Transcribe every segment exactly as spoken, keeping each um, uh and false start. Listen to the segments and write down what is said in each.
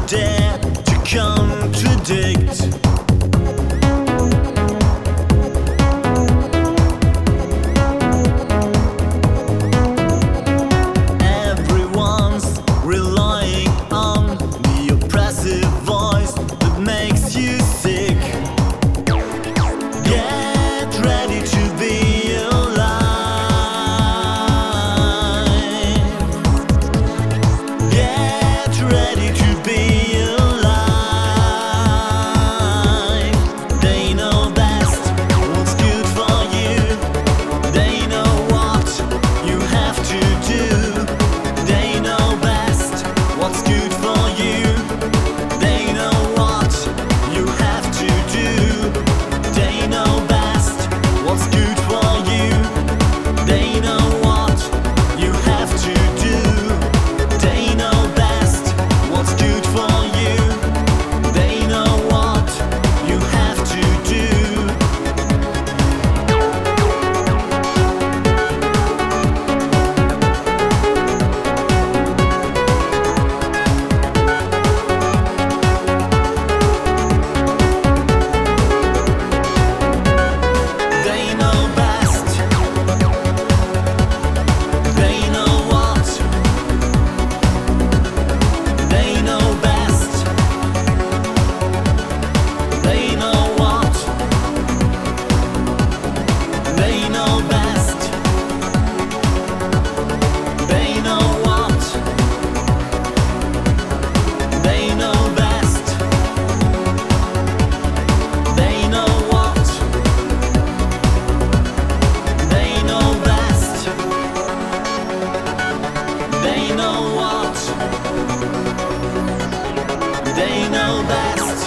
dare to contradict. Everyone's relying on the oppressive voice that makes you sick. Get ready to be alive. Get ready to be alive. They know best what's good for you. They know what you have to do. They know best what's good for you. They know what you have to do. They know best what's good for you. They know what you have to do. They know best what's good for you. They know what you have to do. They know best. They know what. They know best. They know what. They know best. They know what. They know best. They know what. They know best. They know what. They know best.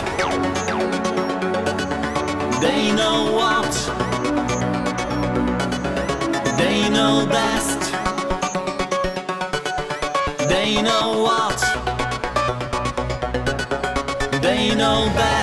They know what. They know best. They know what. They know best.